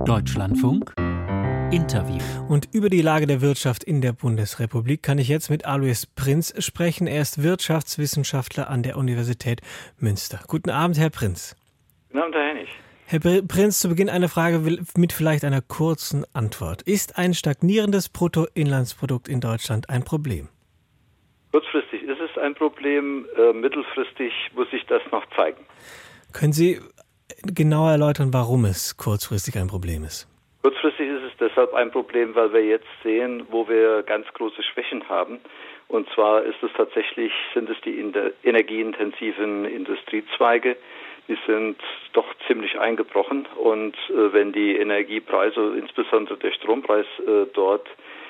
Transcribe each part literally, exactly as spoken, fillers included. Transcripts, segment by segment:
Deutschlandfunk Interview. Und über die Lage der Wirtschaft in der Bundesrepublik kann ich jetzt mit Alois Prinz sprechen. Er ist Wirtschaftswissenschaftler an der Universität Münster. Guten Abend, Herr Prinz. Guten Abend, Herr Hennig. Herr Prinz, zu Beginn eine Frage mit vielleicht einer kurzen Antwort. Ist ein stagnierendes Bruttoinlandsprodukt in Deutschland ein Problem? Kurzfristig ist es ein Problem, äh, mittelfristig muss sich das noch zeigen. Können Sie genauer erläutern, warum es kurzfristig ein Problem ist? Kurzfristig ist es deshalb ein Problem, weil wir jetzt sehen, wo wir ganz große Schwächen haben. Und zwar ist es tatsächlich, sind es die energieintensiven Industriezweige, die sind doch ziemlich eingebrochen. Und äh, wenn die Energiepreise, insbesondere der Strompreis äh, dort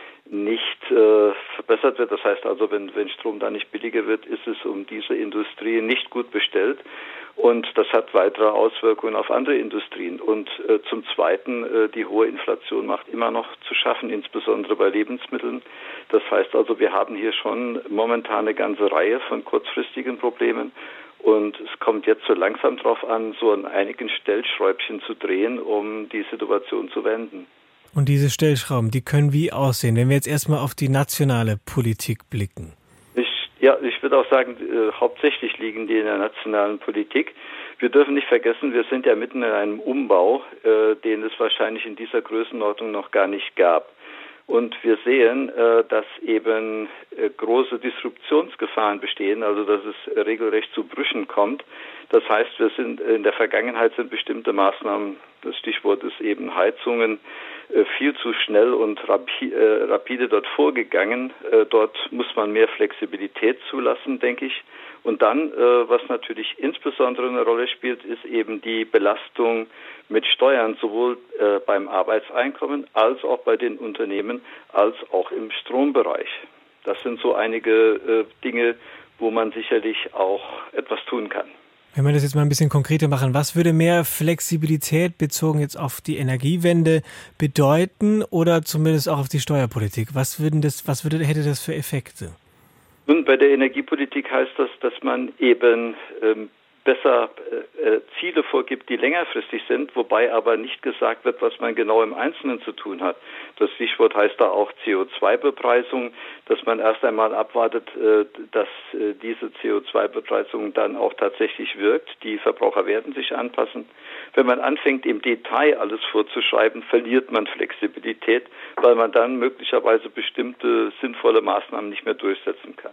nicht äh, verbessert wird, das heißt also, wenn, wenn Strom da nicht billiger wird, ist es um diese Industrie nicht gut bestellt. Und das hat weitere Auswirkungen auf andere Industrien. Und äh, zum Zweiten, äh, die hohe Inflation macht immer noch zu schaffen, insbesondere bei Lebensmitteln. Das heißt also, wir haben hier schon momentan eine ganze Reihe von kurzfristigen Problemen. Und es kommt jetzt so langsam drauf an, so an einigen Stellschräubchen zu drehen, um die Situation zu wenden. Und diese Stellschrauben, die können wie aussehen, wenn wir jetzt erstmal auf die nationale Politik blicken? Ich, ja, ich würde auch sagen, äh, hauptsächlich liegen die in der nationalen Politik. Wir dürfen nicht vergessen, wir sind ja mitten in einem Umbau, äh, den es wahrscheinlich in dieser Größenordnung noch gar nicht gab. Und wir sehen, äh, dass eben äh, große Disruptionsgefahren bestehen, also dass es äh, regelrecht zu Brüchen kommt. Das heißt, wir sind in der Vergangenheit sind bestimmte Maßnahmen, das Stichwort ist eben Heizungen, äh, viel zu schnell und rapi- äh, rapide dort vorgegangen. Äh, dort muss man mehr Flexibilität zulassen, denke ich. Und dann, äh, was natürlich insbesondere eine Rolle spielt, ist eben die Belastung mit Steuern, sowohl äh, beim Arbeitseinkommen als auch bei den Unternehmen, als auch im Strombereich. Das sind so einige äh, Dinge, wo man sicherlich auch etwas tun kann. Wenn wir das jetzt mal ein bisschen konkreter machen, was würde mehr Flexibilität bezogen jetzt auf die Energiewende bedeuten oder zumindest auch auf die Steuerpolitik? Was würden das, was würde, hätte das für Effekte? Nun, bei der Energiepolitik heißt das, dass man eben ähm, besser äh, Ziele vorgibt, die längerfristig sind, wobei aber nicht gesagt wird, was man genau im Einzelnen zu tun hat. Das Stichwort heißt da auch C O zwei Bepreisung, dass man erst einmal abwartet, äh, dass äh, diese C O zwei Bepreisung dann auch tatsächlich wirkt. Die Verbraucher werden sich anpassen. Wenn man anfängt, im Detail alles vorzuschreiben, verliert man Flexibilität, weil man dann möglicherweise bestimmte sinnvolle Maßnahmen nicht mehr durchsetzen kann.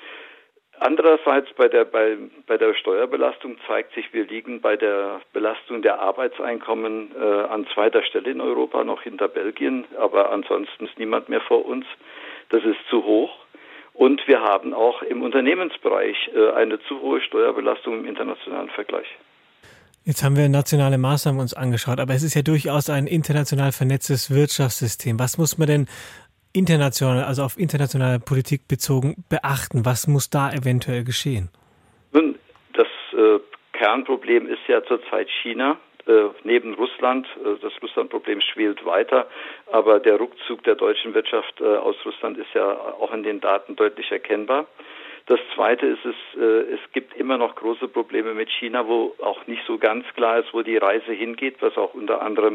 Andererseits bei der, bei, bei der Steuerbelastung zeigt sich, wir liegen bei der Belastung der Arbeitseinkommen äh, an zweiter Stelle in Europa, noch hinter Belgien, aber ansonsten ist niemand mehr vor uns. Das ist zu hoch. Und wir haben auch im Unternehmensbereich äh, eine zu hohe Steuerbelastung im internationalen Vergleich. Jetzt haben wir nationale Maßnahmen uns angeschaut, aber es ist ja durchaus ein international vernetztes Wirtschaftssystem. Was muss man denn international, also auf internationale Politik bezogen, beachten? Was muss da eventuell geschehen? Nun, das äh, Kernproblem ist ja zurzeit China. Äh, neben Russland, äh, das Russland-Problem schwelt weiter, aber der Rückzug der deutschen Wirtschaft äh, aus Russland ist ja auch in den Daten deutlich erkennbar. Das Zweite ist, es, äh, es gibt immer noch große Probleme mit China, wo auch nicht so ganz klar ist, wo die Reise hingeht, was auch unter anderem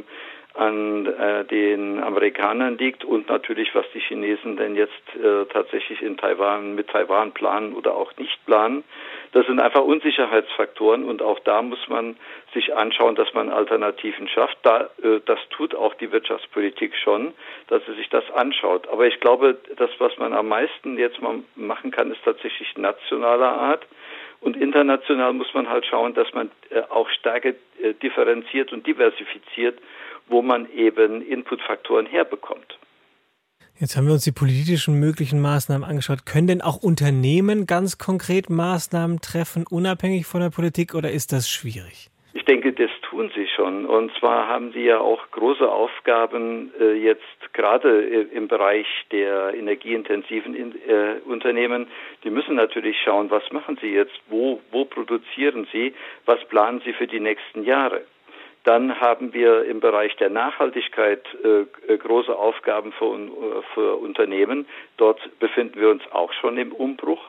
an äh, den Amerikanern liegt und natürlich, was die Chinesen denn jetzt äh, tatsächlich in Taiwan mit Taiwan planen oder auch nicht planen. Das sind einfach Unsicherheitsfaktoren und auch da muss man sich anschauen, dass man Alternativen schafft. Da, äh, das tut auch die Wirtschaftspolitik schon, dass sie sich das anschaut. Aber ich glaube, das, was man am meisten jetzt mal machen kann, ist tatsächlich nationaler Art. Und international muss man halt schauen, dass man äh, auch stärker äh, differenziert und diversifiziert, wo man eben Inputfaktoren herbekommt. Jetzt haben wir uns die politischen möglichen Maßnahmen angeschaut. Können denn auch Unternehmen ganz konkret Maßnahmen treffen, unabhängig von der Politik, oder ist das schwierig? Ich denke, das tun sie schon. Und zwar haben sie ja auch große Aufgaben äh, jetzt gerade äh, im Bereich der energieintensiven in, äh, Unternehmen. Die müssen natürlich schauen, was machen sie jetzt, wo, wo produzieren sie, was planen sie für die nächsten Jahre. Dann haben wir im Bereich der Nachhaltigkeit äh, große Aufgaben für, für Unternehmen. Dort befinden wir uns auch schon im Umbruch.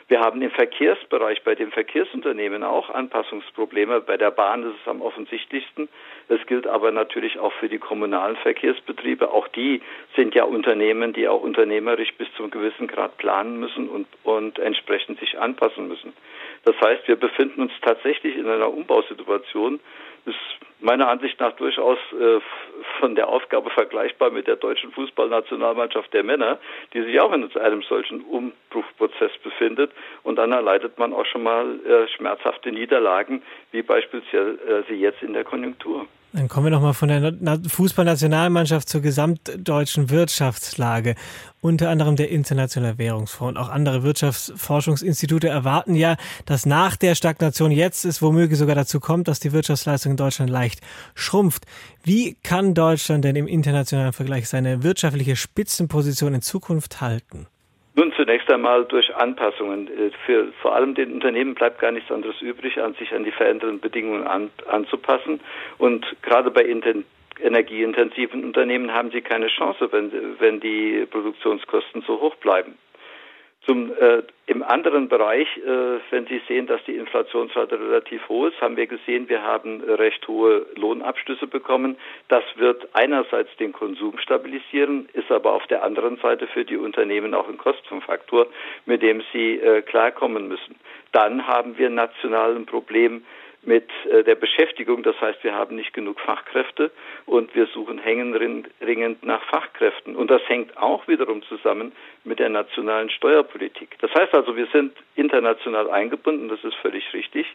Wir haben im Verkehrsbereich bei den Verkehrsunternehmen auch Anpassungsprobleme. Bei der Bahn ist es am offensichtlichsten. Das gilt aber natürlich auch für die kommunalen Verkehrsbetriebe. Auch die sind ja Unternehmen, die auch unternehmerisch bis zu einem gewissen Grad planen müssen und, und entsprechend sich anpassen müssen. Das heißt, wir befinden uns tatsächlich in einer Umbausituation. Das ist meiner Ansicht nach durchaus äh, von der Aufgabe vergleichbar mit der deutschen Fußballnationalmannschaft der Männer, die sich auch in einem solchen Umbruchprozess befindet. Und dann erleidet man auch schon mal äh, schmerzhafte Niederlagen, wie beispielsweise äh, jetzt in der Konjunktur. Dann kommen wir nochmal von der Fußballnationalmannschaft zur gesamtdeutschen Wirtschaftslage. Unter anderem der Internationale Währungsfonds und auch andere Wirtschaftsforschungsinstitute erwarten ja, dass nach der Stagnation jetzt es womöglich sogar dazu kommt, dass die Wirtschaftsleistung in Deutschland leicht schrumpft. Wie kann Deutschland denn im internationalen Vergleich seine wirtschaftliche Spitzenposition in Zukunft halten? Nun, zunächst einmal durch Anpassungen. Für vor allem den Unternehmen bleibt gar nichts anderes übrig, an sich an die verändernden Bedingungen an, anzupassen. Und gerade bei inten, energieintensiven Unternehmen haben sie keine Chance, wenn, wenn die Produktionskosten so hoch bleiben. Zum, äh, im anderen Bereich, äh, wenn Sie sehen, dass die Inflationsrate relativ hoch ist, haben wir gesehen, wir haben recht hohe Lohnabschlüsse bekommen. Das wird einerseits den Konsum stabilisieren, ist aber auf der anderen Seite für die Unternehmen auch ein Kostenfaktor, mit dem sie äh, klarkommen müssen. Dann haben wir national ein Problem mit äh, der Beschäftigung. Das heißt, wir haben nicht genug Fachkräfte und wir suchen händeringend nach Fachkräften. Und das hängt auch wiederum zusammen mit der nationalen Steuerpolitik. Das heißt also, wir sind international eingebunden, das ist völlig richtig.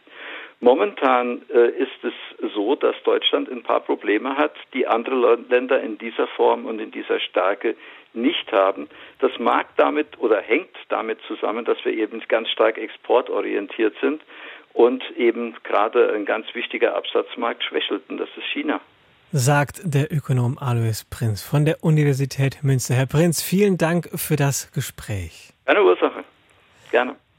Momentan äh, ist es so, dass Deutschland ein paar Probleme hat, die andere Länder in dieser Form und in dieser Stärke nicht haben. Das mag damit oder hängt damit zusammen, dass wir eben ganz stark exportorientiert sind und eben gerade ein ganz wichtiger Absatzmarkt schwächelten, das ist China. Sagt der Ökonom Alois Prinz von der Universität Münster. Herr Prinz, vielen Dank für das Gespräch. Keine Ursache. Gerne.